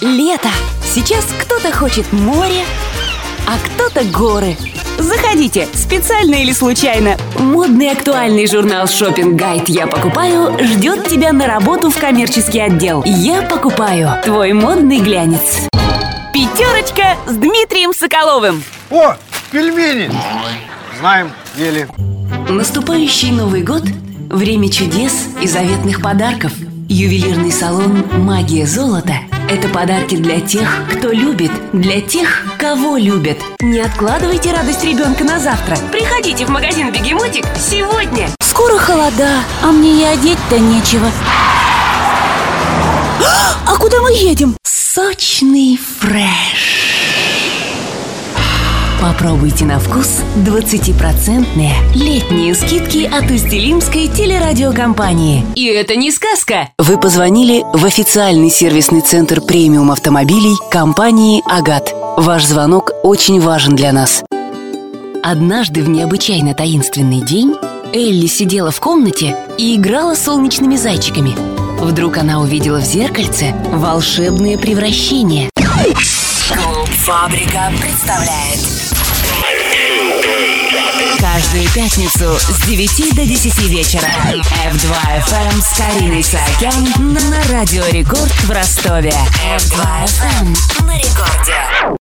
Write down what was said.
Лето. Сейчас кто-то хочет море, а кто-то горы. Заходите, специально или случайно. Модный актуальный журнал «Шоппинг Гайд. Я покупаю» ждет тебя на работу в коммерческий отдел. Я покупаю. Твой модный глянец. Пятерочка с Дмитрием Соколовым. О, пельмени! Знаем, ели. Наступающий Новый год – время чудес и заветных подарков. Ювелирный салон «Магия золота» – это подарки для тех, кто любит, для тех, кого любят. Не откладывайте радость ребенка на завтра. Приходите в магазин «Бегемотик» сегодня. Скоро холода, а мне и одеть-то нечего. А куда мы едем? Сочный фреш. Попробуйте на вкус 20% летние скидки от Усть-Илимской телерадиокомпании. И это не сказка. Вы позвонили в официальный сервисный центр премиум автомобилей компании «Агат». Ваш звонок очень важен для нас. Однажды в необычайно таинственный день Элли сидела в комнате и играла солнечными зайчиками. Вдруг она увидела в зеркальце волшебное превращение. Клуб «Фабрика» представляет каждую пятницу с 9 до 10 вечера F2 FM с Кариной Саакян на Радио Рекорд в Ростове. F2 FM на рекорде.